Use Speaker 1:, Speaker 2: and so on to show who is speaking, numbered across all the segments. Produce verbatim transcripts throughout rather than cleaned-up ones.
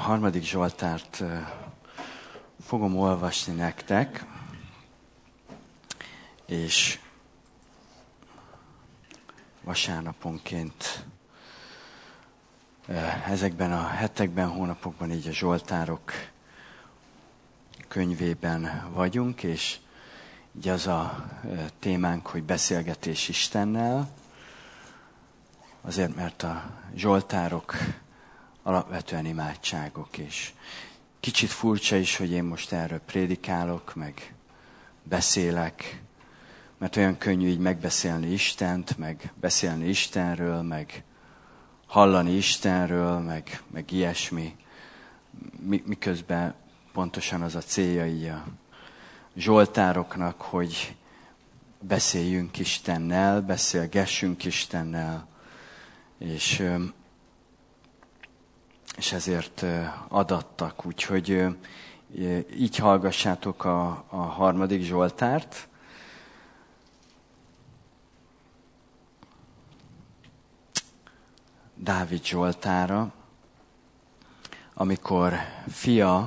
Speaker 1: harmadik Zsoltárt fogom olvasni nektek, és vasárnaponként ezekben a hetekben, hónapokban így a Zsoltárok könyvében vagyunk, és így az a témánk, hogy beszélgetés Istennel, azért, mert a Zsoltárok alapvetően imádságok, és kicsit furcsa is, hogy én most erről prédikálok, meg beszélek, mert olyan könnyű így megbeszélni Istent, meg beszélni Istenről, meg hallani Istenről, meg, meg ilyesmi, miközben pontosan az a célja így a Zsoltároknak, hogy beszéljünk Istennel, beszélgessünk Istennel, és, és ezért adattak. Úgyhogy így hallgassátok a, a harmadik Zsoltárt. Dávid Zsoltára, amikor fia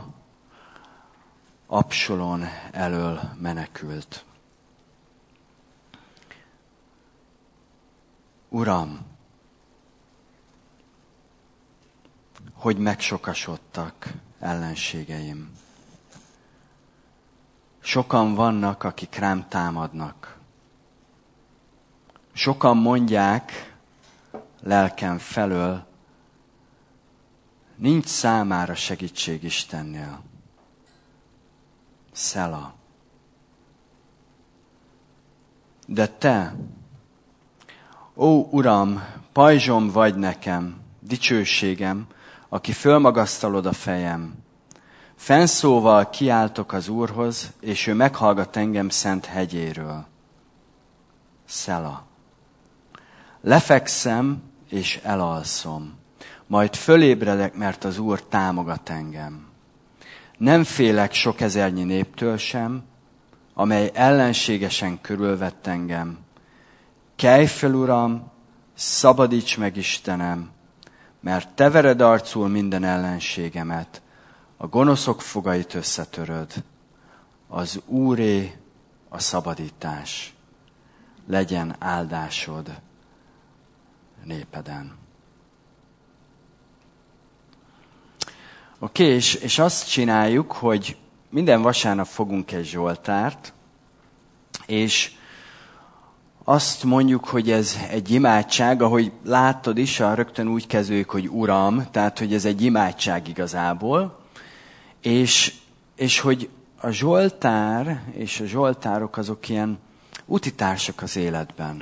Speaker 1: Absalom elől menekült. Uram, hogy megsokasodtak ellenségeim. Sokan vannak, akik rám támadnak. Sokan mondják lelkem felől, nincs számára segítség Istennél. Szela. De te, ó Uram, pajzsom vagy nekem, dicsőségem, aki fölmagasztalod a fejem. Fennszóval kiáltok az Úrhoz, és ő meghallgat engem szent hegyéről. Szela. Lefekszem, és elalszom. Majd fölébredek, mert az Úr támogat engem. Nem félek sok ezernyi néptől sem, amely ellenségesen körülvett engem. Kelj fel, Uram, szabadíts meg, Istenem, mert te vered arcul minden ellenségemet, a gonoszok fogait összetöröd. Az Úré a szabadítás. Legyen áldásod népeden. Oké, okay, és, és azt csináljuk, hogy minden vasárnap fogunk egy Zsoltárt, és azt mondjuk, hogy ez egy imádság, ahogy láttad is, rögtön úgy kezdődik, hogy Uram, tehát, hogy ez egy imádság igazából, és, és hogy a Zsoltár és a Zsoltárok azok ilyen utitársak az életben,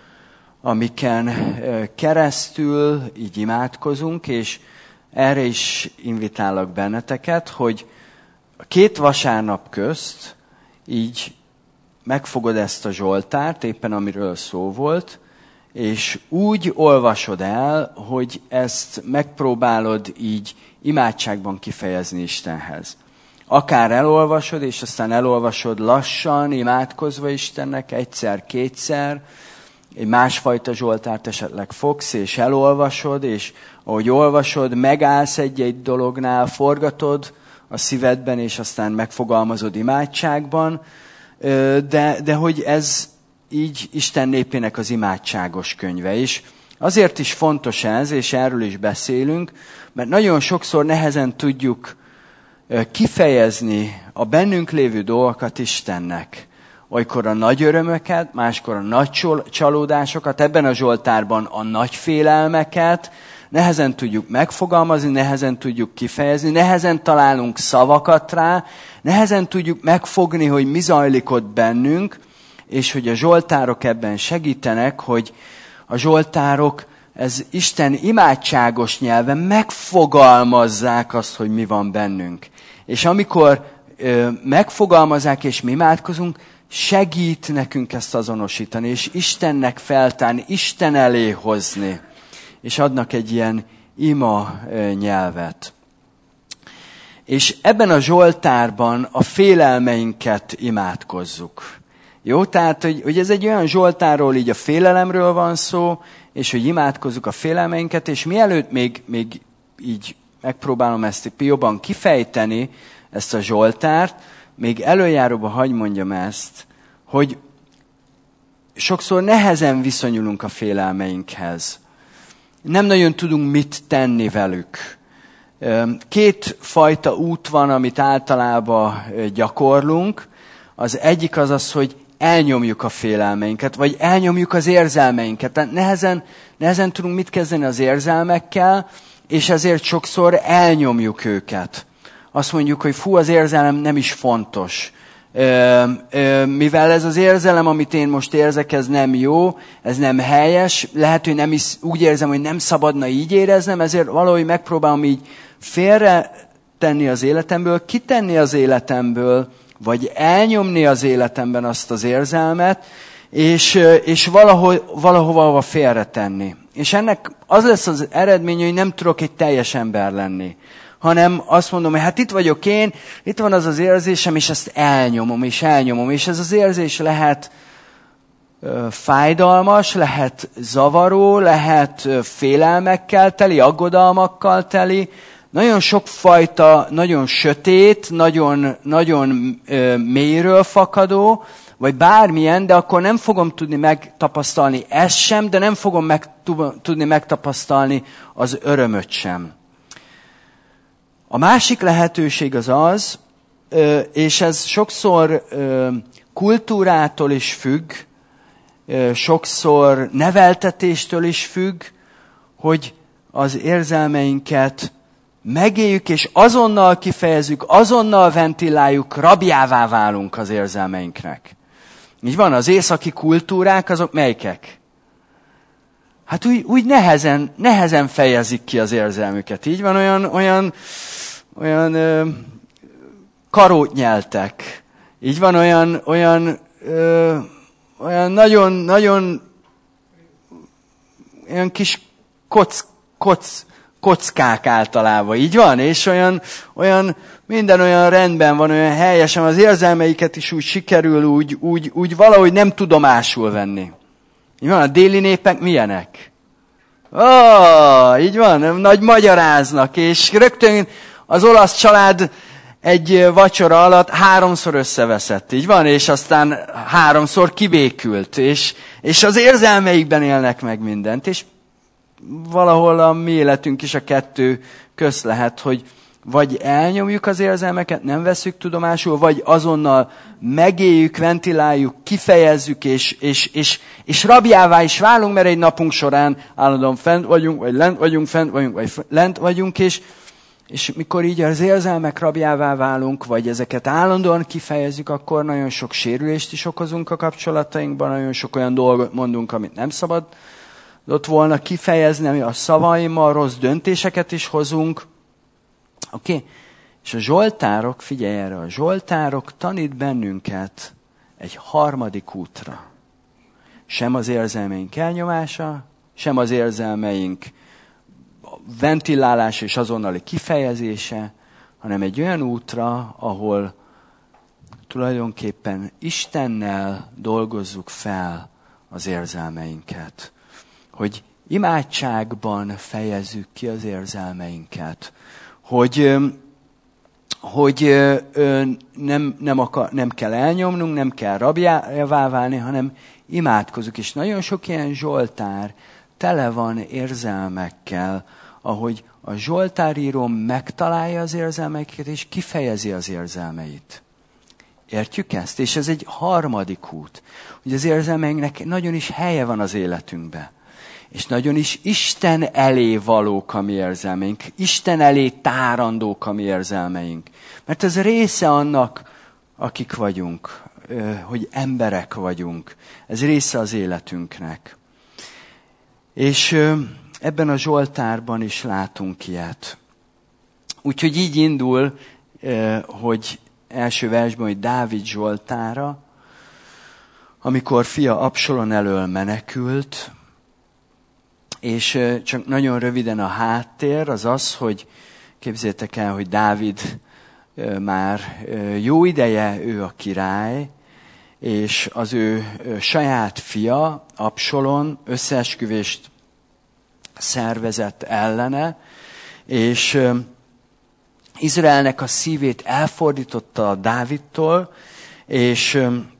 Speaker 1: amiken keresztül így imádkozunk, és erre is invitálok benneteket, hogy a két vasárnap közt így megfogod ezt a Zsoltárt, éppen amiről szó volt, és úgy olvasod el, hogy ezt megpróbálod így imádságban kifejezni Istenhez. Akár elolvasod, és aztán elolvasod lassan, imádkozva Istennek egyszer, kétszer, egy másfajta Zsoltárt esetleg fogsz, és elolvasod, és ahogy olvasod, megállsz egy-egy dolognál, forgatod a szívedben, és aztán megfogalmazod imádságban, de, de hogy ez így Isten népének az imádságos könyve is. Azért is fontos ez, és erről is beszélünk, mert nagyon sokszor nehezen tudjuk kifejezni a bennünk lévő dolgokat Istennek. Olykor a nagy örömöket, máskor a nagy csalódásokat, ebben a Zsoltárban a nagy félelmeket, nehezen tudjuk megfogalmazni, nehezen tudjuk kifejezni, nehezen találunk szavakat rá, nehezen tudjuk megfogni, hogy mi zajlik ott bennünk, és hogy a Zsoltárok ebben segítenek, hogy a Zsoltárok ez Isten imádságos nyelven megfogalmazzák azt, hogy mi van bennünk. És amikor ö, megfogalmazzák és mi imádkozunk, segít nekünk ezt azonosítani, és Istennek feltárni, Isten elé hozni, és adnak egy ilyen ima nyelvet. És ebben a Zsoltárban a félelmeinket imádkozzuk. Jó, tehát, hogy, hogy ez egy olyan Zsoltárról így a félelemről van szó, és hogy imádkozzuk a félelmeinket, és mielőtt még, még így megpróbálom ezt jobban kifejteni, ezt a Zsoltárt, még előjáróban hagy mondjam ezt, hogy sokszor nehezen viszonyulunk a félelmeinkhez. Nem nagyon tudunk mit tenni velük. Két fajta út van, amit általában gyakorlunk. Az egyik az az, hogy elnyomjuk a félelmeinket, vagy elnyomjuk az érzelmeinket. Tehát nehezen, nehezen tudunk mit kezdeni az érzelmekkel, és ezért sokszor elnyomjuk őket. Azt mondjuk, hogy fú, az érzelem nem is fontos. Ö, ö, mivel ez az érzelem, amit én most érzek, ez nem jó, ez nem helyes, lehet, hogy nem is úgy érzem, hogy nem szabadna így éreznem, ezért valahogy megpróbálom így félre tenni az életemből, kitenni az életemből, vagy elnyomni az életemben azt az érzelmet, és, és valahol, valahova félretenni. És ennek az lesz az eredménye, hogy nem tudok egy teljes ember lenni. Hanem azt mondom, hogy hát itt vagyok én, itt van az az érzésem, és ezt elnyomom, és elnyomom. És ez az érzés lehet ö, fájdalmas, lehet zavaró, lehet ö, félelmekkel teli, aggodalmakkal teli, nagyon sokfajta, nagyon sötét, nagyon, nagyon ö, mélyről fakadó, vagy bármilyen, de akkor nem fogom tudni megtapasztalni ezt sem, de nem fogom meg, tudni megtapasztalni az örömöt sem. A másik lehetőség az az, és ez sokszor kultúrától is függ, sokszor neveltetéstől is függ, hogy az érzelmeinket megéljük, és azonnal kifejezzük, azonnal ventiláljuk, rabjává válunk az érzelmeinknek. Így van, az északi kultúrák, azok melyikek? Hát úgy, úgy nehezen, nehezen fejezik ki az érzelmüket. Így van, olyan, olyan, olyan ö, karót nyeltek. Így van, olyan, olyan, ö, olyan nagyon, nagyon olyan kis koc, koc, kockák általában. Így van, és olyan, olyan, minden olyan rendben van, olyan helyesen, az érzelmeiket is úgy sikerül, úgy, úgy, úgy valahogy nem tudomásul venni. Így van, a déli népek milyenek? Ó, oh, így van, nagy magyaráznak, és rögtön az olasz család egy vacsora alatt háromszor összeveszett, így van, és aztán háromszor kibékült, és, és az érzelmeikben élnek meg mindent, és valahol a mi életünk is a kettő közt lehet, hogy vagy elnyomjuk az érzelmeket, nem veszük tudomásul, vagy azonnal megéljük, ventiláljuk, kifejezzük, és, és, és, és rabjává is válunk, mert egy napunk során állandóan fent vagyunk, vagy lent vagyunk, fent vagyunk, vagy lent vagyunk, és, és mikor így az érzelmek rabjává válunk, vagy ezeket állandóan kifejezzük, akkor nagyon sok sérülést is okozunk a kapcsolatainkban, nagyon sok olyan dolgot mondunk, amit nem szabad ott volna kifejezni, ami a szavaimmal rossz döntéseket is hozunk. Oké? Okay? És a zsoltárok, figyelj erre, a zsoltárok tanít bennünket egy harmadik útra. Sem az érzelmeink elnyomása, sem az érzelmeink ventilálása és azonnali kifejezése, hanem egy olyan útra, ahol tulajdonképpen Istennel dolgozzuk fel az érzelmeinket. Hogy imádságban fejezzük ki az érzelmeinket. Hogy, hogy nem, nem, akar, nem kell elnyomnunk, nem kell rabjává válni, hanem imádkozunk. És nagyon sok ilyen zsoltár tele van érzelmekkel, ahogy a zsoltáríró megtalálja az érzelmeiket, és kifejezi az érzelmeit. Értjük ezt? És ez egy harmadik út. Hogy az érzelmeinknek nagyon is helye van az életünkben. És nagyon is Isten elé valók a mi érzelmeink. Isten elé tárandók a mi érzelmeink. Mert ez része annak, akik vagyunk. Hogy emberek vagyunk. Ez része az életünknek. És ebben a zsoltárban is látunk ilyet. Úgyhogy így indul, hogy első versben, hogy Dávid zsoltára, amikor fia Absalom elől menekült, és csak nagyon röviden a háttér az az, hogy képzeljétek el, hogy Dávid már jó ideje ő a király, és az ő saját fia, Absalom összeesküvést szervezett ellene, és Izraelnek a szívét elfordította a Dávidtól, és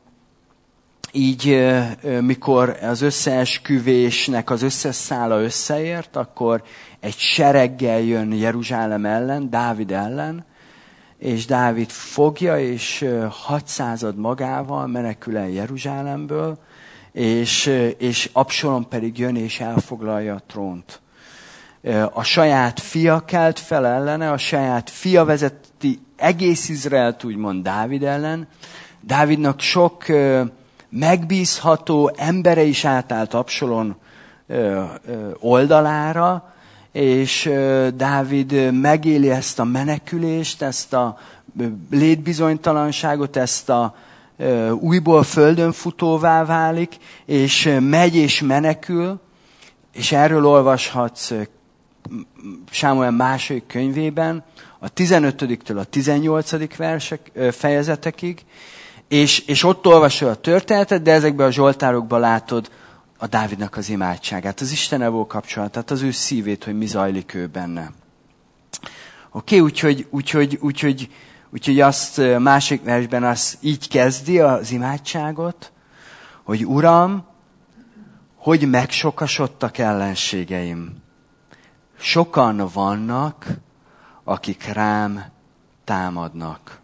Speaker 1: így, mikor az összeesküvésnek az összes szála összeért, akkor egy sereggel jön Jeruzsálem ellen, Dávid ellen, és Dávid fogja, és hatszázad magával menekül el Jeruzsálemből, és, és Absalom pedig jön, és elfoglalja a trónt. A saját fia kelt fel ellene, a saját fia vezeti egész Izraelt úgymond Dávid ellen. Dávidnak sok megbízható embere is átállt Absalom oldalára, és Dávid megéli ezt a menekülést, ezt a létbizonytalanságot, ezt a újból földön futóvá válik, és megy és menekül, és erről olvashatsz Sámuel második könyvében, a tizenötödiktől a tizennyolcadik versek, fejezetekig, és, és ott olvasol a történetet, de ezekben a zsoltárokban látod a Dávidnak az imádságát, az Istennel való kapcsolatát, az ő szívét, hogy mi zajlik ő benne. Oké, okay, úgyhogy, úgyhogy, úgyhogy, úgyhogy azt másik versben azt így kezdi az imádságot, hogy Uram, hogy megsokasodtak ellenségeim. Sokan vannak, akik rám támadnak.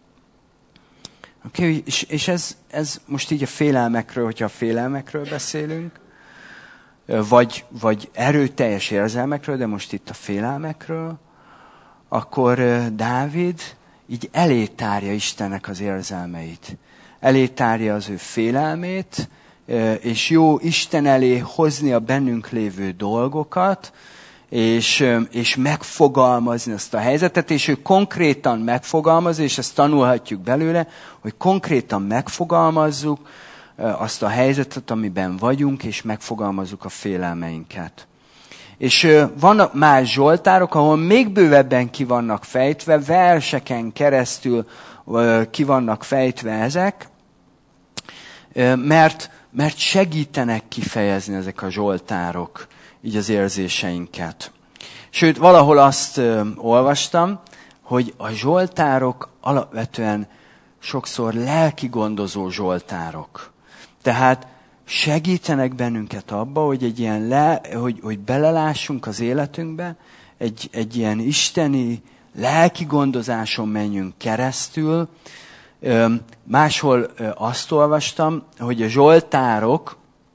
Speaker 1: Okay, és és ez, ez most így a félelmekről, hogyha a félelmekről beszélünk, vagy, vagy erőteljes érzelmekről, de most itt a félelmekről, akkor Dávid így elétárja Istennek az érzelmeit. Elétárja az ő félelmét, és jó Isten elé hozni a bennünk lévő dolgokat, és, és megfogalmazni azt a helyzetet, és ő konkrétan megfogalmaz, és ezt tanulhatjuk belőle, hogy konkrétan megfogalmazzuk azt a helyzetet, amiben vagyunk, és megfogalmazzuk a félelmeinket. És vannak más zsoltárok, ahol még bővebben ki vannak fejtve, verseken keresztül ki vannak fejtve ezek, mert, mert segítenek kifejezni ezek a zsoltárok így az érzéseinket. Sőt, valahol azt ö, olvastam, hogy a zsoltárok alapvetően sokszor lelki gondozó zsoltárok. Tehát segítenek bennünket abba, hogy egy ilyen le, hogy, hogy belelássunk az életünkbe, egy, egy ilyen isteni lelki gondozáson menjünk keresztül. Ö, máshol ö, azt olvastam, hogy a zsoltárok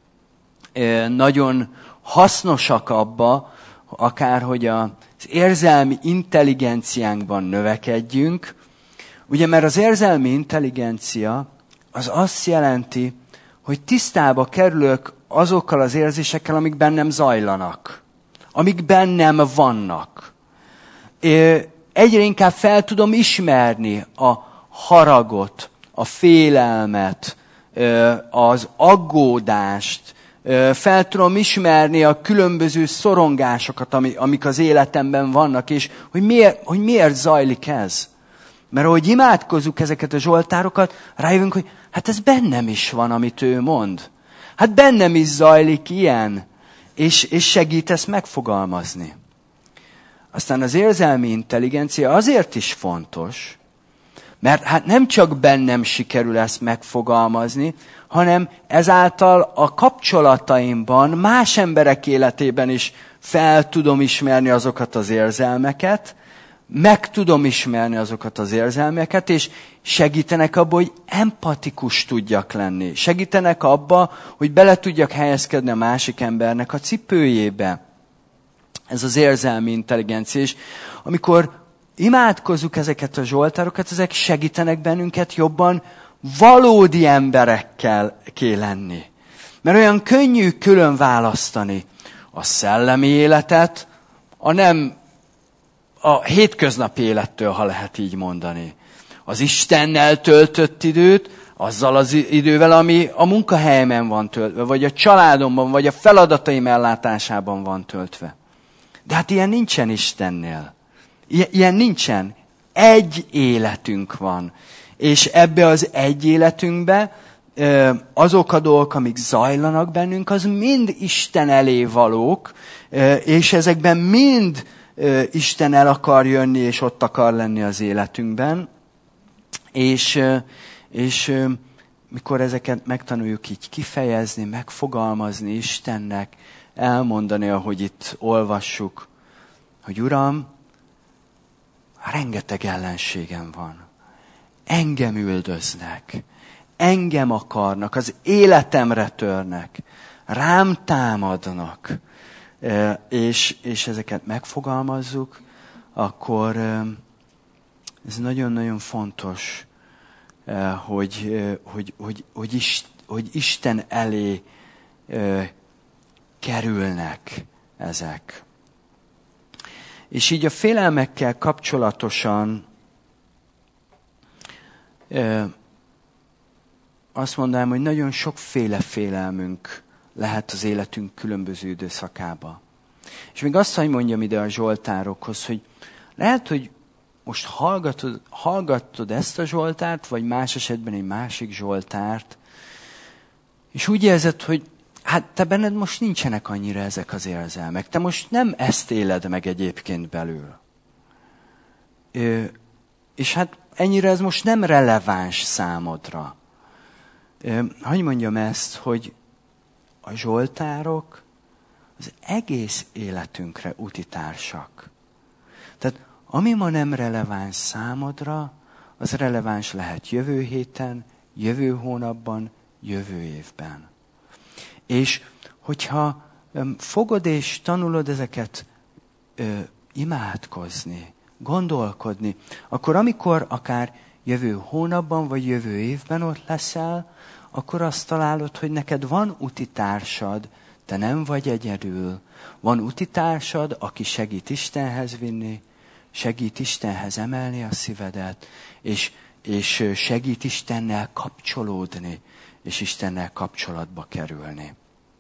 Speaker 1: ö, nagyon hasznosak abba, akár hogy az érzelmi intelligenciánkban növekedjünk. Ugye, mert az érzelmi intelligencia az azt jelenti, hogy tisztába kerülök azokkal az érzésekkel, amik bennem zajlanak, amik bennem vannak. Egyre inkább fel tudom ismerni a haragot, a félelmet, az aggódást, fel tudom ismerni a különböző szorongásokat, amik az életemben vannak, és hogy miért, hogy miért zajlik ez. Mert ahogy imádkozzuk ezeket a zsoltárokat, rájövünk, hogy hát ez bennem is van, amit ő mond. Hát bennem is zajlik ilyen, és, és segít ezt megfogalmazni. Aztán az érzelmi intelligencia azért is fontos, mert hát nem csak bennem sikerül ezt megfogalmazni, hanem ezáltal a kapcsolataimban, más emberek életében is fel tudom ismerni azokat az érzelmeket, meg tudom ismerni azokat az érzelmeket, és segítenek abba, hogy empatikus tudjak lenni. Segítenek abba, hogy bele tudjak helyezkedni a másik embernek a cipőjébe. Ez az érzelmi intelligencia. És amikor imádkozzuk ezeket a zsoltárokat, ezek segítenek bennünket jobban valódi emberekkel kell lenni. Mert olyan könnyű külön választani a szellemi életet, a nem a hétköznapi élettől, ha lehet így mondani. Az Istennel töltött időt, azzal az idővel, ami a munkahelyemen van töltve, vagy a családomban, vagy a feladataim ellátásában van töltve. De hát ilyen nincsen Istennél. Ilyen nincsen. Egy életünk van. És ebbe az egy életünkbe azok a dolgok, amik zajlanak bennünk, az mind Isten elé valók, és ezekben mind Isten el akar jönni, és ott akar lenni az életünkben. És, és mikor ezeket megtanuljuk így kifejezni, megfogalmazni Istennek, elmondani, ahogy itt olvassuk, hogy Uram, rengeteg ellenségem van. Engem üldöznek. Engem akarnak. Az életemre törnek. Rám támadnak. És, és ezeket megfogalmazzuk, akkor ez nagyon-nagyon fontos, hogy, hogy, hogy, hogy, Isten, hogy Isten elé kerülnek ezek. És így a félelmekkel kapcsolatosan azt mondanám, hogy nagyon sokféle félelmünk lehet az életünk különböző időszakába. És még azt, hogy mondjam ide a zsoltárokhoz, hogy lehet, hogy most hallgatod, hallgatod ezt a zsoltárt, vagy más esetben egy másik zsoltárt, és úgy érzed, hogy hát te benned most nincsenek annyira ezek az érzelmek. Te most nem ezt éled meg egyébként belül. Ö, és hát ennyire ez most nem releváns számodra. Ö, hogy mondjam ezt, hogy a zsoltárok az egész életünkre útitársak. Tehát ami ma nem releváns számodra, az releváns lehet jövő héten, jövő hónapban, jövő évben. És hogyha fogod és tanulod ezeket ö, imádkozni, gondolkodni, akkor amikor akár jövő hónapban vagy jövő évben ott leszel, akkor azt találod, hogy neked van utitársad, te nem vagy egyedül. Van utitársad, aki segít Istenhez vinni, segít Istenhez emelni a szívedet, és, és segít Istennel kapcsolódni, és Istennel kapcsolatba kerülni.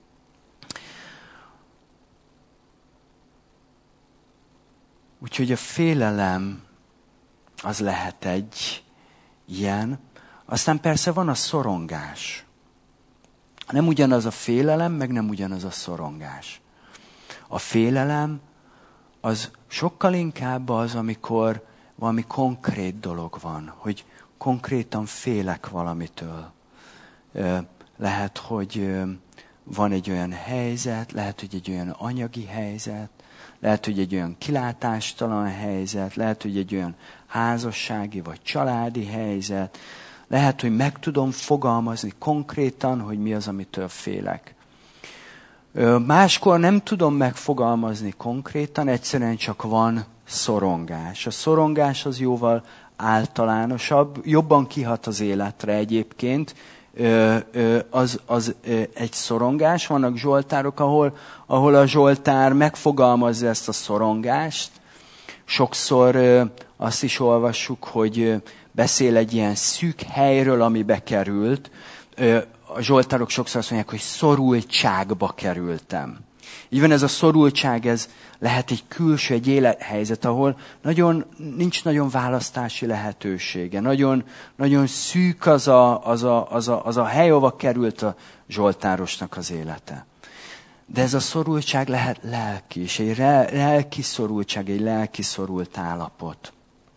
Speaker 1: Úgyhogy a félelem az lehet egy ilyen. Aztán persze van a szorongás. Nem ugyanaz a félelem, meg nem ugyanaz a szorongás. A félelem az sokkal inkább az, amikor valami konkrét dolog van, hogy konkrétan félek valamitől. Lehet, hogy van egy olyan helyzet, lehet, hogy egy olyan anyagi helyzet, lehet, hogy egy olyan kilátástalan helyzet, lehet, hogy egy olyan házassági vagy családi helyzet, lehet, hogy meg tudom fogalmazni konkrétan, hogy mi az, amitől félek. Máskor nem tudom megfogalmazni konkrétan, egyszerűen csak van szorongás. A szorongás az jóval általánosabb, jobban kihat az életre egyébként. Az, az egy szorongás. Vannak zsoltárok, ahol, ahol a zsoltár megfogalmazza ezt a szorongást. Sokszor azt is olvassuk, hogy beszél egy ilyen szűk helyről, amibe került. A zsoltárok sokszor azt mondják, hogy szorultságba kerültem. Így van, ez a szorultság, ez lehet egy külső, egy élethelyzet, ahol nagyon, nincs nagyon választási lehetősége. Nagyon, nagyon szűk az a, az, a, az, a, az a hely, ahova került a zsoltárosnak az élete. De ez a szorultság lehet lelki, és egy lelki szorultság, egy lelki szorult állapot.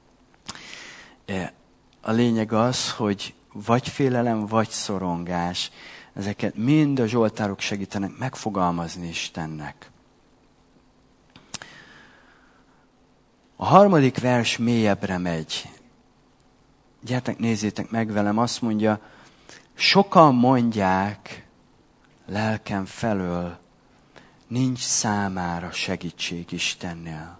Speaker 1: A lényeg az, hogy vagy félelem, vagy szorongás. Ezeket mind a zsoltárok segítenek megfogalmazni Istennek. A harmadik vers mélyebbre megy. Gyertek, nézzétek meg velem, azt mondja, sokan mondják lelkem felől, nincs számára segítség Istennél.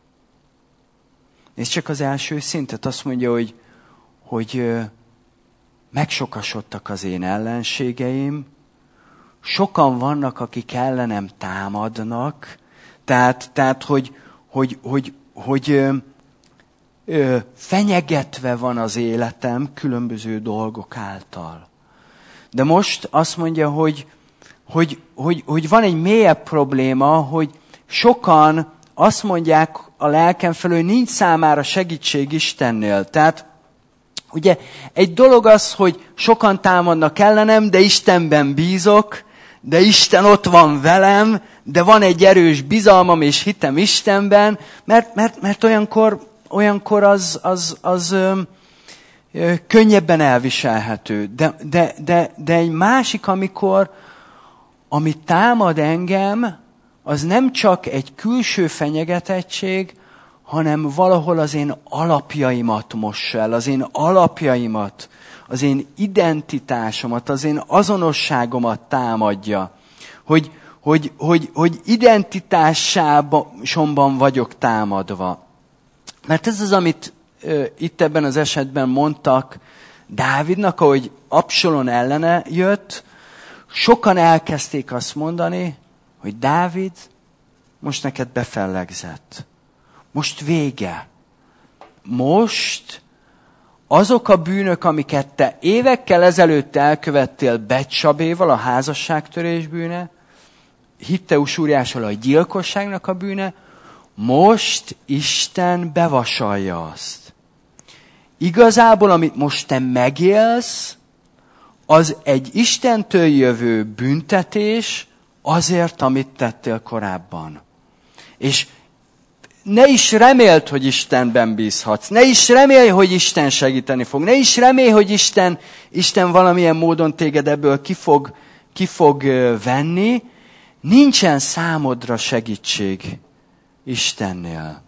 Speaker 1: Nézd csak az első szintet, azt mondja, hogy, hogy megsokasodtak az én ellenségeim, sokan vannak, akik ellenem támadnak, tehát, tehát hogy, hogy, hogy, hogy ö, ö, fenyegetve van az életem különböző dolgok által. De most azt mondja, hogy, hogy, hogy, hogy van egy mélyebb probléma, hogy sokan azt mondják a lelkem felől, hogy nincs számára segítség Istennél. Tehát ugye egy dolog az, hogy sokan támadnak ellenem, de Istenben bízok, de Isten ott van velem, de van egy erős bizalmam és hitem Istenben, mert, mert, mert olyankor, olyankor az, az, az ö, ö, könnyebben elviselhető. De, de, de, de egy másik, amikor, ami támad engem, az nem csak egy külső fenyegetettség, hanem valahol az én alapjaimat mossa el, az én alapjaimat, az én identitásomat, az én azonosságomat támadja. Hogy, hogy, hogy, hogy identitásomban vagyok támadva. Mert ez az, amit ö, itt ebben az esetben mondtak Dávidnak, ahogy Absalom ellene jött, sokan elkezdték azt mondani, hogy Dávid most neked befellegzett. Most vége. Most azok a bűnök, amiket te évekkel ezelőtt elkövettél Betsabéval, a házasságtörés bűne, Hitteus Úriással a gyilkosságnak a bűne, most Isten bevasalja azt. Igazából, amit most te megélsz, az egy Istentől jövő büntetés azért, amit tettél korábban. És ne is reméld, hogy Istenben bízhatsz. Ne is remélj, hogy Isten segíteni fog. Ne is remélj, hogy Isten, Isten valamilyen módon téged ebből ki fog, ki fog venni. Nincsen számodra segítség Istennél.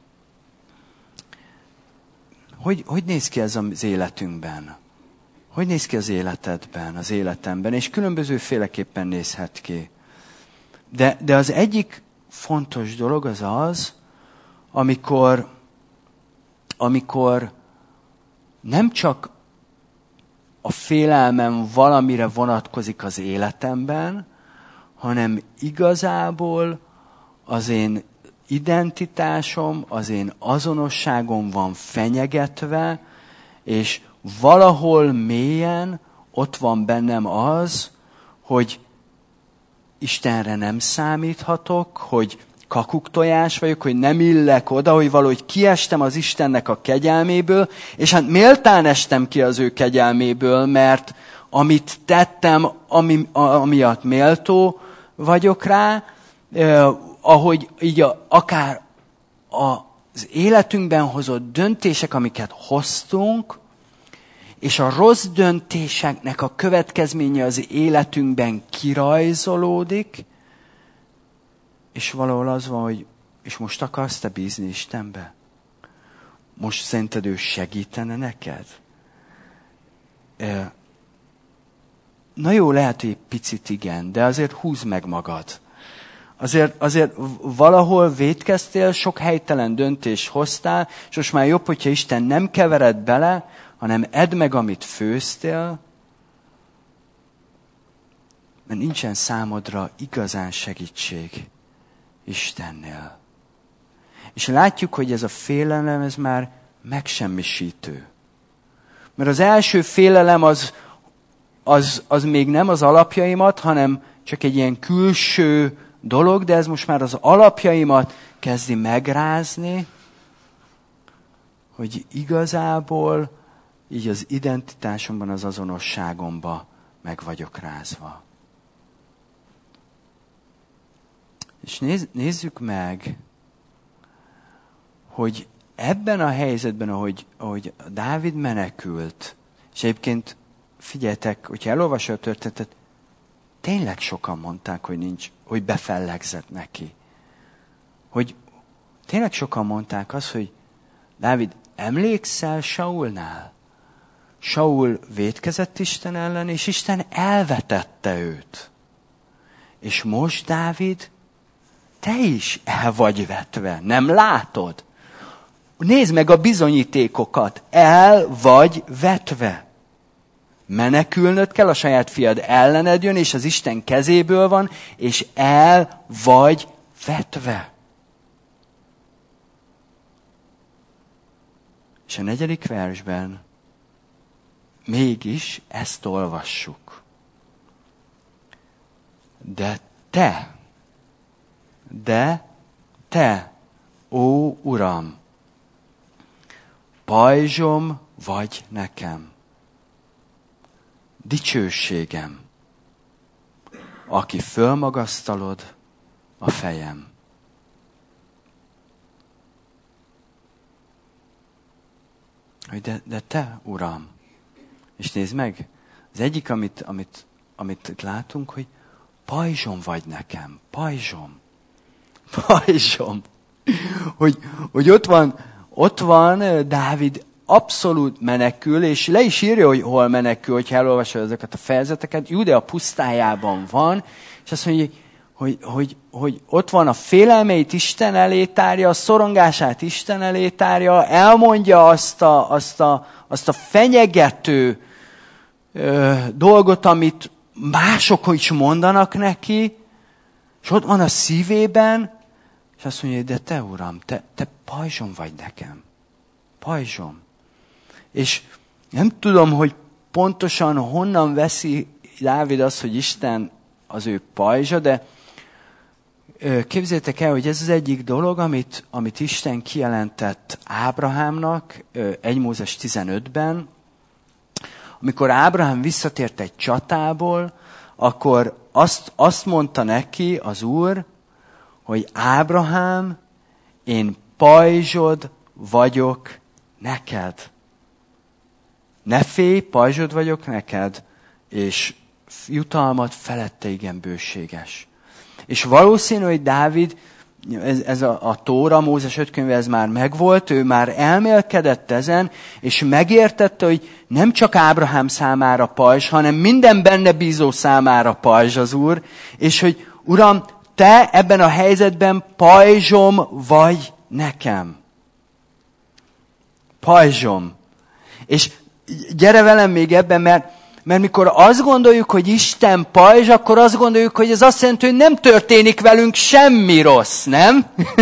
Speaker 1: Hogy, hogy néz ki ez az életünkben? Hogy néz ki az életedben, az életemben? És különbözőféleképpen nézhet ki. De, de az egyik fontos dolog az az, amikor, amikor nem csak a félelmem valamire vonatkozik az életemben, hanem igazából az én identitásom, az én azonosságom van fenyegetve, és valahol mélyen ott van bennem az, hogy Istenre nem számíthatok, hogy kakuktojás vagyok, hogy nem illek oda, hogy valahogy kiestem az Istennek a kegyelméből, és hát méltán estem ki az ő kegyelméből, mert amit tettem, ami, amiatt méltó vagyok rá, eh, ahogy így a, akár az életünkben hozott döntések, amiket hoztunk, és a rossz döntéseknek a következménye az életünkben kirajzolódik, és valahol az van, hogy és most akarsz te bízni Istenbe? Most szerinted ő segítene neked? Na jó, lehet, hogy egy picit igen, de azért húzd meg magad. Azért, azért valahol vétkeztél, sok helytelen döntés hoztál, és most már jobb, hogyha Isten nem kevered bele, hanem edd meg, amit főztél, mert nincsen számodra igazán segítség Istennél. És látjuk, hogy ez a félelem, ez már megsemmisítő. Mert az első félelem az, az, az még nem az alapjaimat, hanem csak egy ilyen külső dolog, de ez most már az alapjaimat kezdi megrázni, hogy igazából így az identitásomban, az azonosságomban meg vagyok rázva. És néz, nézzük meg, hogy ebben a helyzetben, ahogy, ahogy Dávid menekült, és egyébként figyeljetek, hogyha elolvasja a történetet, tényleg sokan mondták, hogy nincs, hogy befellegzett neki. Hogy tényleg sokan mondták azt, hogy Dávid, emlékszel Saulnál? Saul vétkezett Isten ellen, és Isten elvetette őt. És most, Dávid, te is el vagy vetve, nem látod? Nézd meg a bizonyítékokat, el vagy vetve. Menekülnöd kell, a saját fiad ellened jön, és az Isten kezéből van, és el vagy vetve. És a negyedik versben mégis ezt olvassuk. De te, de te, ó Uram, pajzsom vagy nekem, dicsőségem, aki fölmagasztalod a fejem. De, de te, Uram, és nézd meg, az egyik, amit, amit, amit itt látunk, hogy pajzsom vagy nekem, pajzsom, pajzsom. Hogy, hogy ott van, ott van Dávid abszolút menekül, és le is írja, hogy hol menekül, hogyha elolvasod ezeket a fejezeteket. Judea pusztájában van, és azt mondja, hogy, hogy, hogy ott van a félelmeit Isten elé tárja, a szorongását Isten elé tárja, elmondja azt a, azt a, azt a fenyegető ö, dolgot, amit mások is mondanak neki, és ott van a szívében, és azt mondja, de te, Uram, te, te pajzsom vagy nekem. Pajzsom. És nem tudom, hogy pontosan honnan veszi Dávid azt, hogy Isten az ő pajzsa, de képzeljétek el, hogy ez az egyik dolog, amit, amit Isten kijelentett Ábrahámnak egy Mózes tizenötben. Amikor Ábrahám visszatért egy csatából, akkor azt, azt mondta neki az Úr, hogy Ábrahám, én pajzsod vagyok neked. Ne félj, pajzsod vagyok neked, és jutalmat felette igen bőséges. És valószínű, hogy Dávid, ez, ez a, a Tóra, Mózes öt könyve, ez már megvolt, ő már elmélkedett ezen, és megértette, hogy nem csak Ábrahám számára pajzs, hanem minden benne bízó számára pajzs az Úr, és hogy Uram, te ebben a helyzetben pajzsom vagy nekem. Pajzsom. És gyere velem még ebben, mert, mert mikor azt gondoljuk, hogy Isten pajzs, akkor azt gondoljuk, hogy ez azt jelenti, hogy nem történik velünk semmi rossz, nem?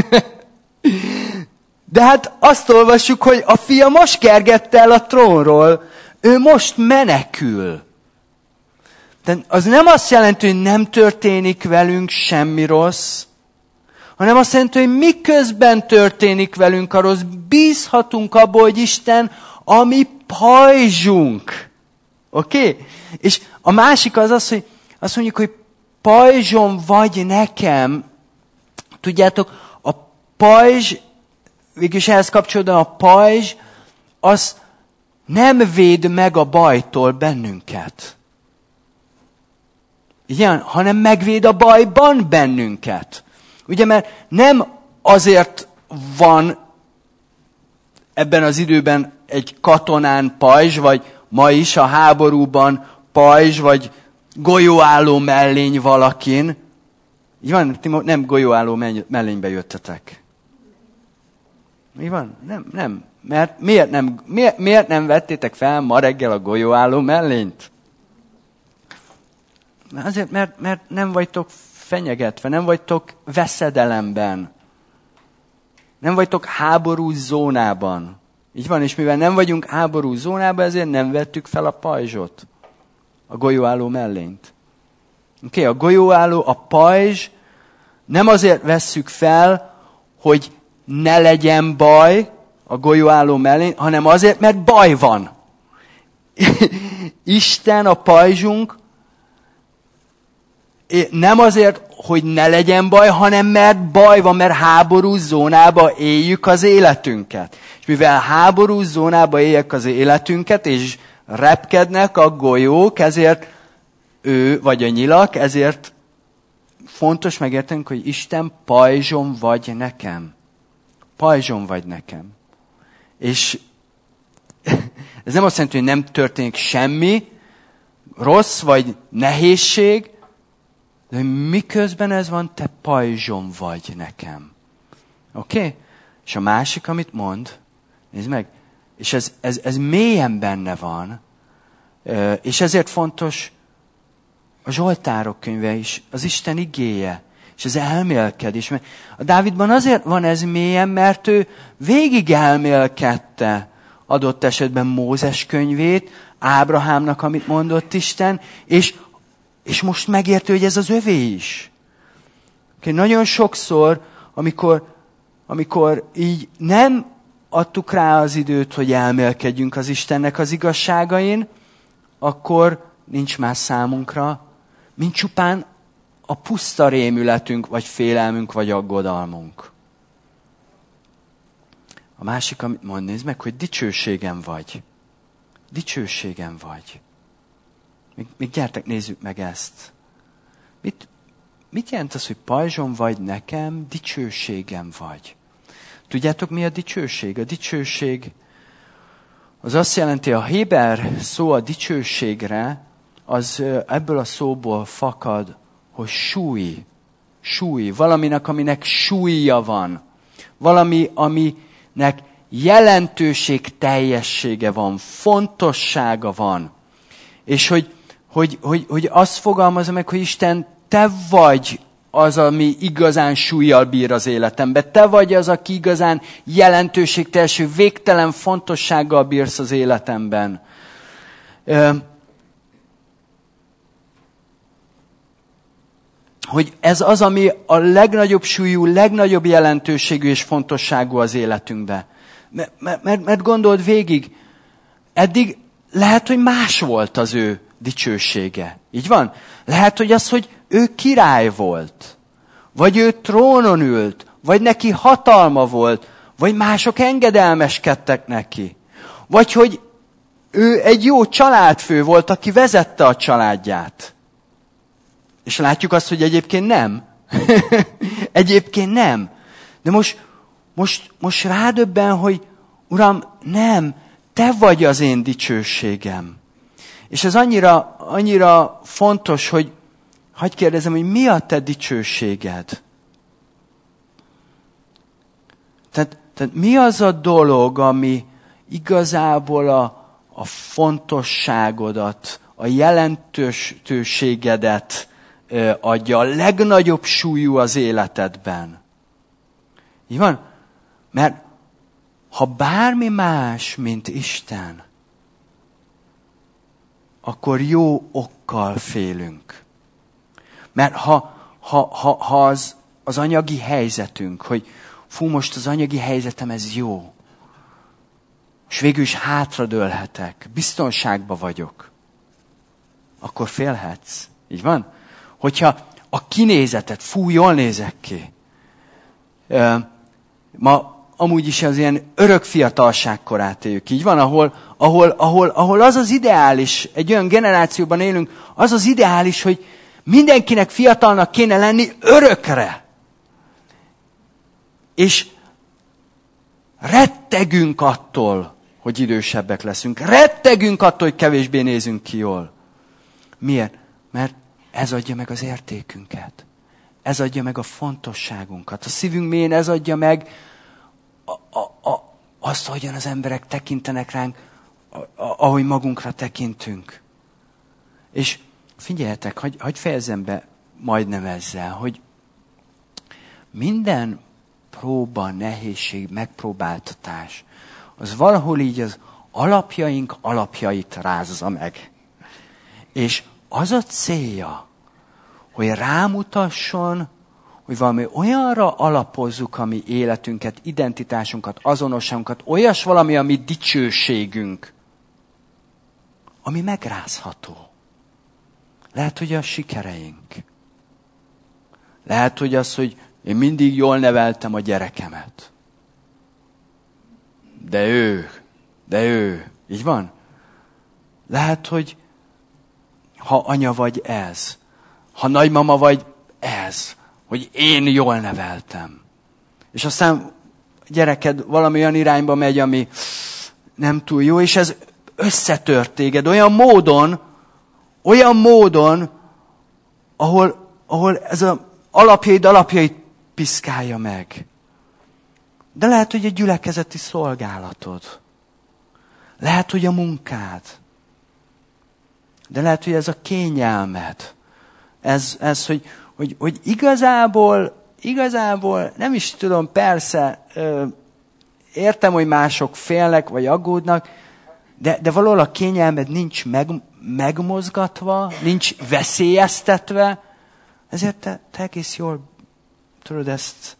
Speaker 1: De hát azt olvassuk, hogy a fia most kergette el a trónról, ő most menekül. De az nem azt jelenti, hogy nem történik velünk semmi rossz, hanem azt jelenti, hogy miközben történik velünk a rossz, bízhatunk abból, hogy Isten a mi pajzsunk. Oké? Okay? És a másik az az, hogy azt mondjuk, hogy pajzsom vagy nekem. Tudjátok, a pajzs, végülis ehhez kapcsolódóan a pajzs, az nem véd meg a bajtól bennünket. Igen, hanem megvéd a bajban bennünket. Ugye, mert nem azért van ebben az időben egy katonán pajzs, vagy ma is a háborúban pajzs, vagy golyóálló mellény valakin. Így van? Ti nem golyóálló mellénybe jöttetek. Mi van? Nem, nem. Mert miért nem, miért, miért nem vettétek fel ma reggel a golyóálló mellényt? Azért, mert, mert nem vagytok fenyegetve, nem vagytok veszedelemben. Nem vagytok háborús zónában. Így van, és mivel nem vagyunk háborús zónában, ezért nem vettük fel a pajzsot. A golyóálló mellényt. Oké, okay, a golyóálló, a pajzs nem azért vesszük fel, hogy ne legyen baj a golyóálló mellény, hanem azért, mert baj van. Isten a pajzsunk, nem azért, hogy ne legyen baj, hanem mert baj van, mert háborús zónába éljük az életünket. És mivel háborús zónába éljük az életünket, és repkednek a golyók, ezért ő, vagy a nyilak, ezért fontos megértenünk, hogy Isten pajzsom vagy nekem. Pajzsom vagy nekem. És ez nem azt jelenti, hogy nem történik semmi, rossz vagy nehézség, de miközben ez van, te pajzsom vagy nekem. Oké? Okay? És a másik, amit mond, nézd meg, és ez, ez, ez mélyen benne van, és ezért fontos a Zsoltárok könyve is, az Isten igéje, és az elmélkedés. A Dávidban azért van ez mélyen, mert ő végig elmélkedte adott esetben Mózes könyvét, Ábrahámnak, amit mondott Isten, és És most megértő, hogy ez az övé is. Okay, nagyon sokszor, amikor, amikor így nem adtuk rá az időt, hogy elmélkedjünk az Istennek az igazságain, akkor nincs más számunkra, mint csupán a puszta rémületünk, vagy félelmünk, vagy aggodalmunk. A másik, amit mond, nézd meg, hogy dicsőségem vagy. Dicsőségem vagy. Még, még gyertek, nézzük meg ezt. Mit, mit jelent az, hogy pajzsom vagy nekem, dicsőségem vagy? Tudjátok, mi a dicsőség? A dicsőség az azt jelenti, a héber szó a dicsőségre, az ebből a szóból fakad, hogy súly. Súly. Valaminek, aminek súlya van. Valami, aminek jelentőség teljessége van, fontossága van. És hogy, hogy, hogy, hogy azt fogalmazza meg, hogy Isten, te vagy az, ami igazán súllyal bír az életemben. Te vagy az, aki igazán jelentőségteljes, végtelen fontossággal bírsz az életemben. Hogy ez az, ami a legnagyobb súlyú, legnagyobb jelentőségű és fontosságú az életünkben. Mert, mert, mert gondold végig, eddig lehet, hogy más volt az ő dicsősége. Így van? Lehet, hogy az, hogy ő király volt, vagy ő trónon ült, vagy neki hatalma volt, vagy mások engedelmeskedtek neki. Vagy hogy ő egy jó családfő volt, aki vezette a családját. És látjuk azt, hogy egyébként nem. egyébként nem. De most, most, most rádöbben, hogy Uram, nem, te vagy az én dicsőségem. És ez annyira, annyira fontos, hogy hadd kérdezem, hogy mi a te dicsőséged? Tehát, tehát mi az a dolog, ami igazából a, a fontosságodat, a jelentőségedet ö, adja, a legnagyobb súlyú az életedben? Így van? Mert ha bármi más, mint Isten, akkor jó okkal félünk. Mert ha, ha, ha, ha az, az anyagi helyzetünk, hogy fú, most az anyagi helyzetem ez jó, és végül is hátradőlhetek, biztonságban vagyok, akkor félhetsz. Így van? Hogyha a kinézetet, fú, jól nézek ki. Ma amúgy is az ilyen örök fiatalság korát éljük. Így van, ahol, ahol, ahol, ahol az az ideális, egy olyan generációban élünk, az az ideális, hogy mindenkinek fiatalnak kéne lenni örökre. És rettegünk attól, hogy idősebbek leszünk. Rettegünk attól, hogy kevésbé nézünk ki jól. Miért? Mert ez adja meg az értékünket. Ez adja meg a fontosságunkat. A szívünk mélyén ez adja meg a, a, a, azt, ahogyan az emberek tekintenek ránk, a, a, ahogy magunkra tekintünk. És figyeljetek, hagy, hagy fejezzem be majdnem ezzel, hogy minden próba, nehézség, megpróbáltatás, az valahol így az alapjaink alapjait rázza meg. És az a célja, hogy rámutasson, hogy valami olyanra alapozzuk a mi életünket, identitásunkat, azonosságunkat, olyas valami, ami dicsőségünk, ami megrázható. Lehet, hogy a sikereink. Lehet, hogy az, hogy én mindig jól neveltem a gyerekemet. De ő, de ő. Így van? Lehet, hogy ha anya vagy ez, ha nagymama vagy ez, hogy én jól neveltem. És aztán a gyereked valami olyan irányba megy, ami nem túl jó, és ez összetört téged olyan módon, olyan módon, ahol, ahol ez az alapjaid alapjait piszkálja meg. De lehet, hogy egy gyülekezeti szolgálatod. Lehet, hogy a munkád. De lehet, hogy ez a kényelmed. Ez, ez hogy, hogy, hogy igazából, igazából, nem is tudom, persze, ö, értem, hogy mások félnek, vagy aggódnak, de, de valahol a kényelmed nincs meg, megmozgatva, nincs veszélyeztetve, ezért te, te egész jól tudod ezt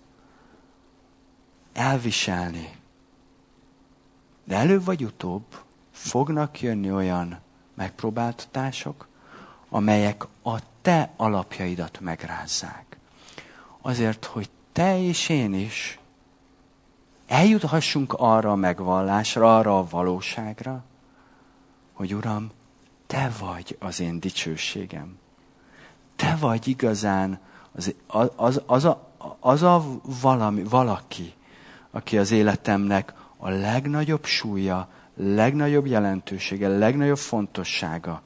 Speaker 1: elviselni. De előbb vagy utóbb fognak jönni olyan megpróbáltatások, amelyek a te alapjaidat megrázzák. Azért, hogy te és én is eljuthassunk arra a megvallásra, arra a valóságra, hogy Uram, te vagy az én dicsőségem. Te vagy igazán az, az, az, a, az a valami, valaki, aki az életemnek a legnagyobb súlya, legnagyobb jelentősége, legnagyobb fontossága.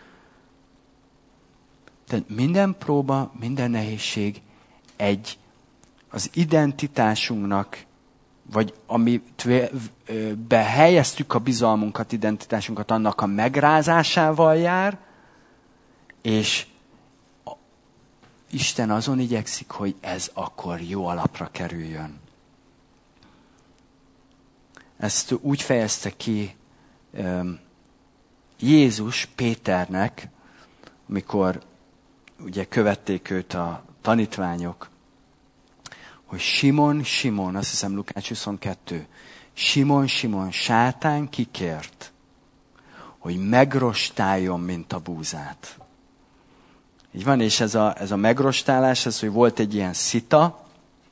Speaker 1: Tehát minden próba, minden nehézség egy az identitásunknak, vagy amiben helyeztük a bizalmunkat, identitásunkat, annak a megrázásával jár, és Isten azon igyekszik, hogy ez akkor jó alapra kerüljön. Ezt úgy fejezte ki Jézus Péternek, amikor ugye követték őt a tanítványok, hogy Simon, Simon, azt hiszem Lukács huszonkettő, Simon, Simon, sátán kikért, hogy megrostáljon, mint a búzát. Így van, és ez a, ez a megrostálás, ez, hogy volt egy ilyen szita,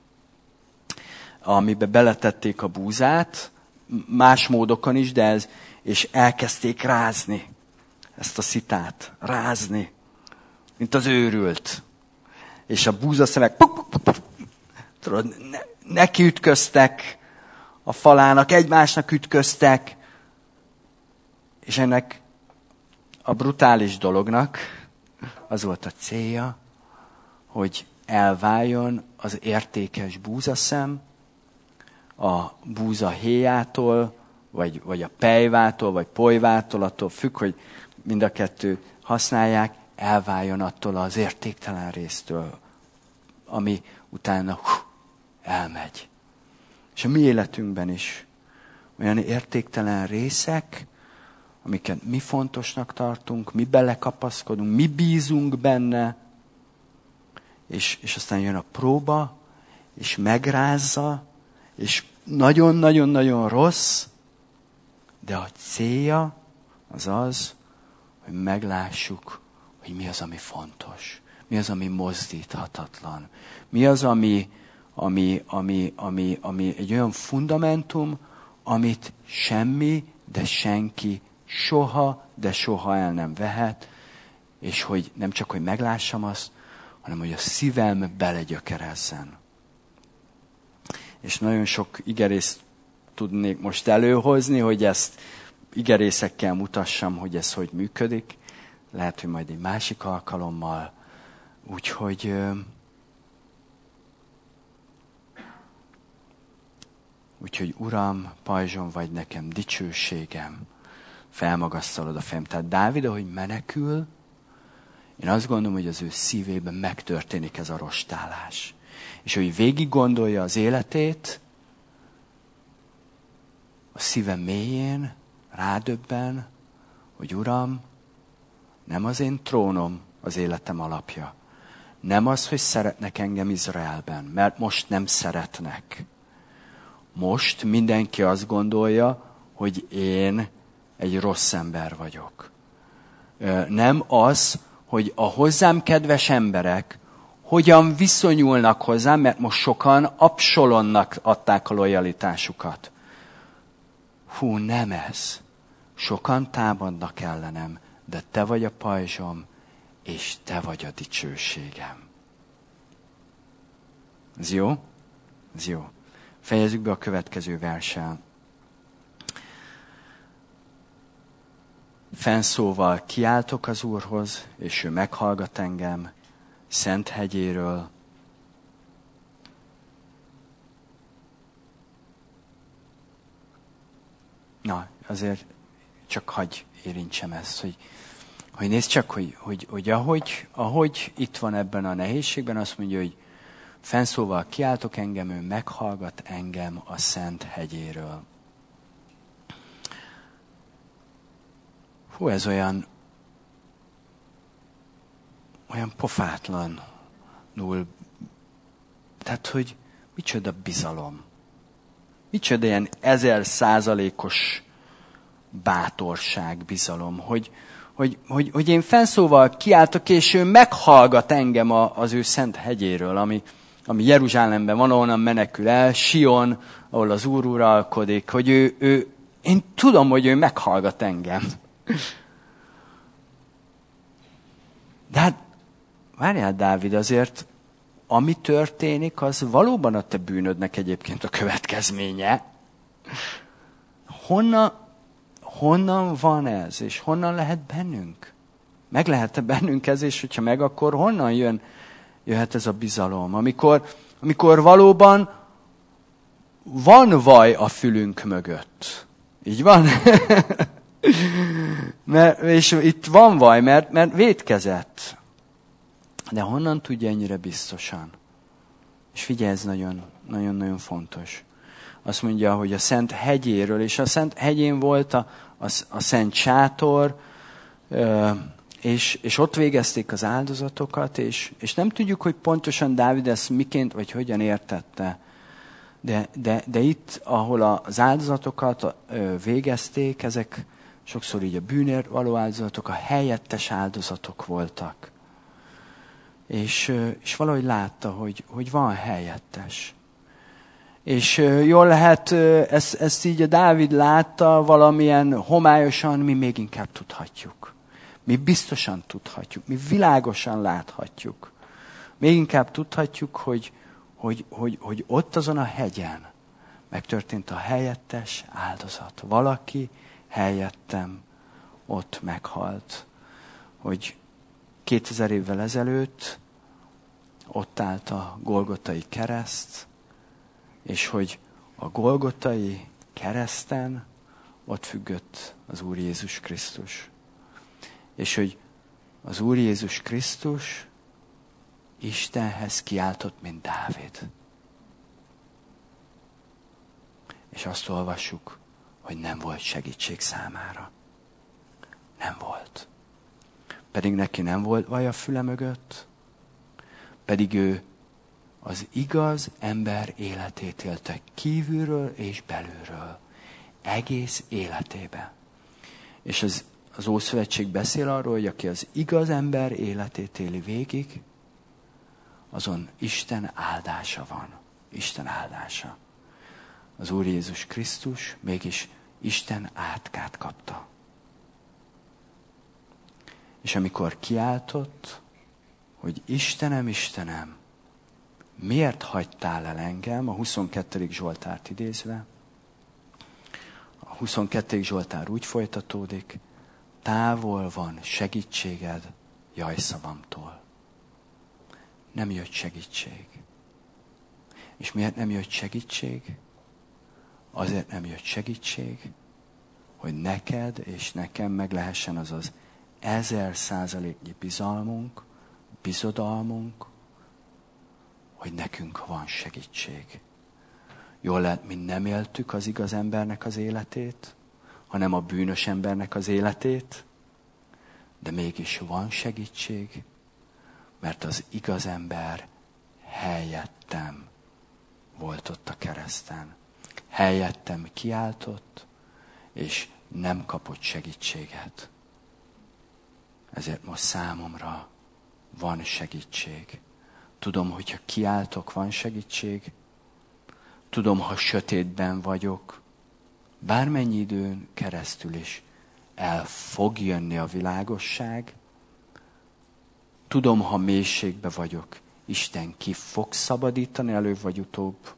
Speaker 1: amiben beletették a búzát, más módokon is, de ez, és elkezdték rázni ezt a szitát, rázni, mint az őrült. És a búzaszemek, tudod, ne, neki ütköztek a falának, egymásnak ütköztek, és ennek a brutális dolognak az volt a célja, hogy elváljon az értékes búzaszem a búza héjától, vagy, vagy a pejvától, vagy polyvától, attól függ, hogy mind a kettőt használják, elváljon attól az értéktelen résztől, ami utána hú, elmegy. És a mi életünkben is olyan értéktelen részek, amiket mi fontosnak tartunk, mi belekapaszkodunk, mi bízunk benne, és, és aztán jön a próba, és megrázza, és nagyon-nagyon-nagyon rossz, de a célja az az, hogy meglássuk, hogy mi az, ami fontos, mi az, ami mozdíthatatlan, mi az, ami, ami, ami, ami, ami egy olyan fundamentum, amit semmi, de senki soha, de soha el nem vehet, és hogy nem csak, hogy meglássam azt, hanem hogy a szívem belegyökerezzen. És nagyon sok igerészt tudnék most előhozni, hogy ezt igerészekkel mutassam, hogy ez hogy működik. Lehet, hogy majd egy másik alkalommal. Úgyhogy úgyhogy Uram, pajzsom vagy nekem, dicsőségem, felmagasztalod a fejem. Tehát Dávid, ahogy menekül, én azt gondolom, hogy az ő szívében megtörténik ez a rostálás. És hogy végig gondolja az életét, a szíve mélyén rádöbben, hogy Uram, nem az én trónom az életem alapja. Nem az, hogy szeretnek engem Izraelben, mert most nem szeretnek. Most mindenki azt gondolja, hogy én egy rossz ember vagyok. Nem az, hogy a hozzám kedves emberek hogyan viszonyulnak hozzám, mert most sokan Absalonnak adták a lojalitásukat. Hú, nem ez. Sokan támadnak ellenem, de te vagy a pajzsom, és te vagy a dicsőségem. Ez jó? Ez jó. Fejezzük be a következő verssel. Fennszóval kiáltok az Úrhoz, és ő meghallgat engem szent hegyéről. Na, azért csak hagy érintsem ezt, hogy, hogy nézd csak, hogy, hogy, hogy ahogy, ahogy itt van ebben a nehézségben, azt mondja, hogy fennszóval kiáltok engem, ő meghallgat engem a szent hegyéről. Hú, ez olyan, olyan pofátlanul, tehát, hogy micsoda bizalom. Micsoda ilyen ezer százalékos bátorság, bizalom, hogy, hogy, hogy, hogy én fennszóval kiáltok, és ő meghallgat engem a, az ő szent hegyéről, ami, ami Jeruzsálemben van, onnan menekül el, Sion, ahol az Úr uralkodik, hogy ő, ő, én tudom, hogy ő meghallgat engem. De hát, várjál, Dávid, azért, ami történik, az valóban a te bűnödnek egyébként a következménye. Honnan, honnan van ez, és honnan lehet bennünk? Meg lehet-e bennünk ez, és hogyha meg, akkor honnan jön, jöhet ez a bizalom? Amikor, amikor valóban van vaj a fülünk mögött. Így van? mert, és itt van vaj, mert, mert vétkezett. De honnan tudja ennyire biztosan? És figyelj, ez nagyon-nagyon fontos. Azt mondja, hogy a Szent hegyéről, és a Szent hegyén volt a, a, a Szent sátor, és, és ott végezték az áldozatokat, és, és nem tudjuk, hogy pontosan Dávid ezt miként vagy hogyan értette. De, de, de itt, ahol az áldozatokat végezték, ezek sokszor így a bűnért való áldozatok, a helyettes áldozatok voltak. És, és valahogy látta, hogy, hogy van helyettes. És jól lehet, ezt, ezt így a Dávid látta valamilyen homályosan, mi még inkább tudhatjuk. Mi biztosan tudhatjuk, mi világosan láthatjuk. Még inkább tudhatjuk, hogy, hogy, hogy, hogy ott azon a hegyen megtörtént a helyettes áldozat. Valaki helyettem ott meghalt. Hogy kétezer évvel ezelőtt ott állt a Golgotai kereszt, és hogy a Golgotai kereszten ott függött az Úr Jézus Krisztus. És hogy az Úr Jézus Krisztus Istenhez kiáltott, mint Dávid. És azt olvassuk, hogy nem volt segítség számára. Nem volt. Pedig neki nem volt vaj a füle mögött, pedig ő az igaz ember életét élte kívülről és belülről, egész életébe. És az, az Ószövetség beszél arról, hogy aki az igaz ember életét éli végig, azon Isten áldása van. Isten áldása. Az Úr Jézus Krisztus mégis Isten átkát kapta. És amikor kiáltott, hogy Istenem, Istenem, miért hagytál el engem, a huszonkettedik Zsoltárt idézve, a huszonkettedik Zsoltár úgy folytatódik, távol van segítséged jajszavamtól. Nem jött segítség. És miért nem jött segítség? Azért nem jött segítség, hogy neked és nekem meg lehessen az az ezer százaléknyi bizalmunk, bizodalmunk, hogy nekünk van segítség. Jól lehet, mi nem éltük az igaz embernek az életét, hanem a bűnös embernek az életét, de mégis van segítség, mert az igaz ember helyettem volt ott a kereszten. Helyettem kiáltott, és nem kapott segítséget. Ezért most számomra van segítség. Tudom, hogyha kiáltok, van segítség. Tudom, ha sötétben vagyok, bármennyi időn keresztül is el fog jönni a világosság. Tudom, ha mélységbe vagyok, Isten ki fog szabadítani előbb vagy utóbb.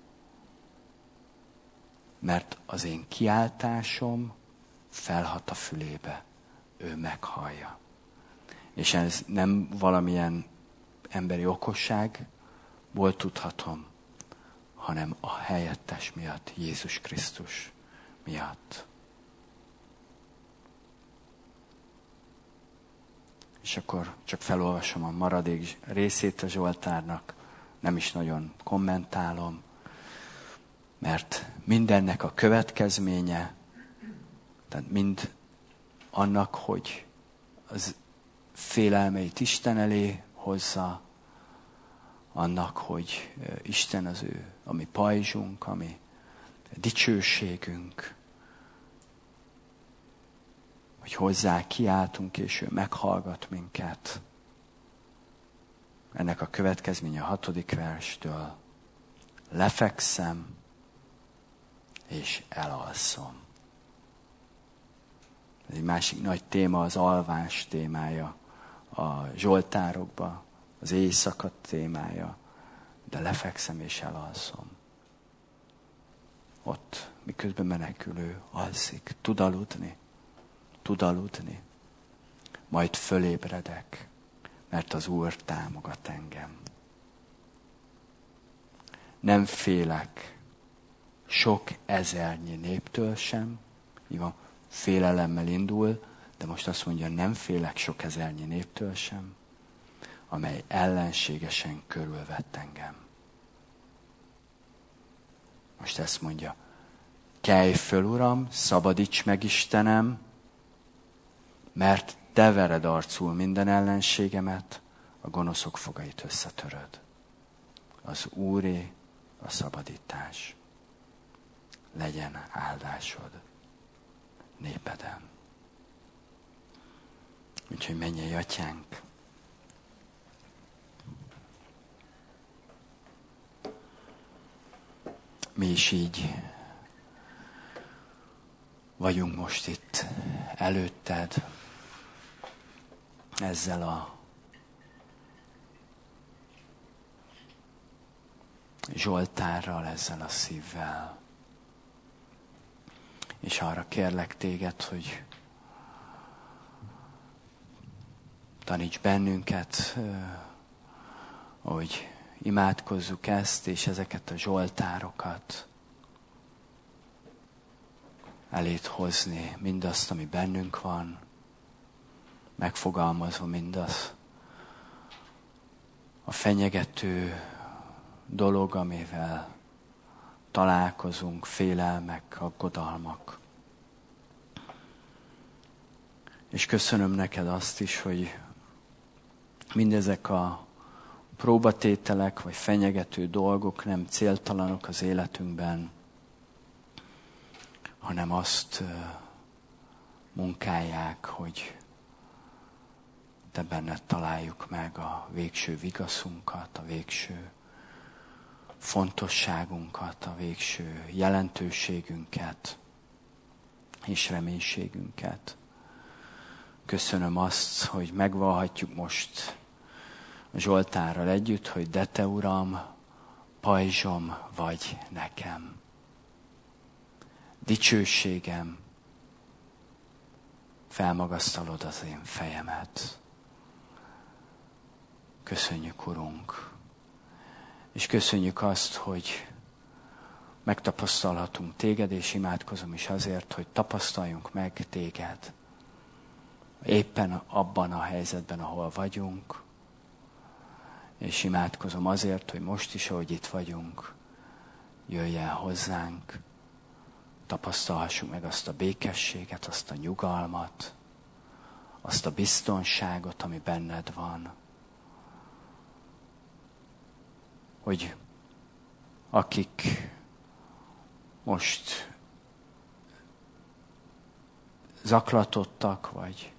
Speaker 1: Mert az én kiáltásom felhat a fülébe. Ő meghallja. És ez nem valamilyen emberi okosságból tudhatom, hanem a helyettes miatt, Jézus Krisztus miatt. És akkor csak felolvasom a maradék részét a Zsoltárnak, nem is nagyon kommentálom, mert mindennek a következménye, tehát mind annak, hogy az félelmeit Isten elé hozza, annak, hogy Isten az ő, a mi pajzsunk, a mi dicsőségünk, hogy hogy hozzá kiáltunk, és ő meghallgat minket. Ennek a következménye a hatodik verstől. Lefekszem, és elalszom. Ez egy másik nagy téma, az alvás témája a zsoltárokban, az éjszaka témája, de lefekszem és elalszom. Ott, miközben menekülő alszik, tud aludni, tud aludni, majd fölébredek, mert az Úr támogat engem. Nem félek sok ezernyi néptől sem, így van, félelemmel indul, de most azt mondja, nem félek sok ezernyi néptől sem, amely ellenségesen körülvett engem. Most ezt mondja, kelj föl, Uram, szabadíts meg, Istenem, mert te vered arcul minden ellenségemet, a gonoszok fogait összetöröd. Az Úré a szabadítás. Legyen áldásod népeden. Úgyhogy mennyei Atyánk, mi is így vagyunk most itt előtted, ezzel a zsoltárral, ezzel a szívvel. És arra kérlek téged, hogy taníts bennünket, hogy imádkozzuk ezt és ezeket a zsoltárokat elét hozni, mindazt, ami bennünk van, megfogalmazva mindaz a fenyegető dolog, amivel találkozunk, félelmek, aggodalmak. És köszönöm neked azt is, hogy mindezek a próbatételek, vagy fenyegető dolgok nem céltalanok az életünkben, hanem azt munkálják, hogy te benned találjuk meg a végső vigaszunkat, a végső fontosságunkat, a végső jelentőségünket és reménységünket. Köszönöm azt, hogy megvallhatjuk most a zsoltárral együtt, hogy de te, Uram, pajzsom vagy nekem. Dicsőségem, felmagasztalod az én fejemet. Köszönjük, Urunk. És köszönjük azt, hogy megtapasztalhatunk téged, és imádkozom is azért, hogy tapasztaljunk meg téged. Éppen abban a helyzetben, ahol vagyunk. És imádkozom azért, hogy most is, ahogy itt vagyunk, jöjj el hozzánk, tapasztalhassuk meg azt a békességet, azt a nyugalmat, azt a biztonságot, ami benned van. Hogy akik most zaklatottak, vagy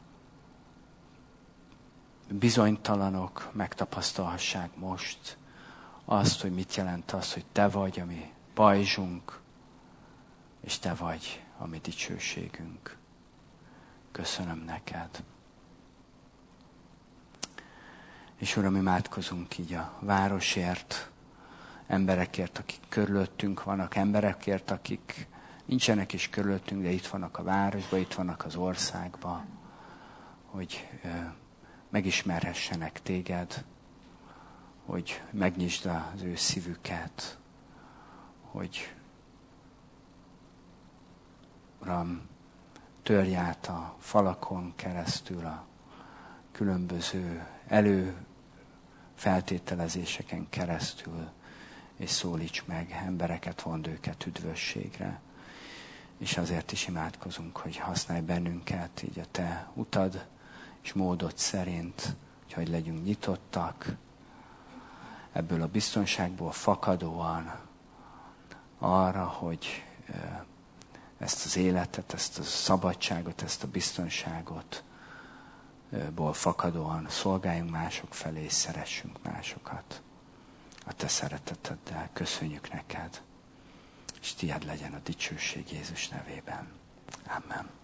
Speaker 1: bizonytalanok, megtapasztalhassák most azt, hogy mit jelent az, hogy te vagy a mi pajzsunk, és te vagy a mi dicsőségünk. Köszönöm neked. És Uram, imádkozunk így a városért, emberekért, akik körülöttünk vannak, emberekért, akik nincsenek is körülöttünk, de itt vannak a városban, itt vannak az országban, hogy megismerhessenek téged, hogy megnyisd az ő szívüket, hogy Uram, törj át a falakon keresztül a különböző előfeltételezéseken keresztül, és szólíts meg embereket, vond őket üdvösségre. És azért is imádkozunk, hogy használj bennünket így a te utad és módod szerint, hogy legyünk nyitottak, ebből a biztonságból fakadóan arra, hogy ezt az életet, ezt a szabadságot, ezt a biztonságot ból fakadóan szolgáljunk mások felé, és szeressünk másokat. A te szereteteddel köszönjük neked, és tiéd legyen a dicsőség Jézus nevében. Amen.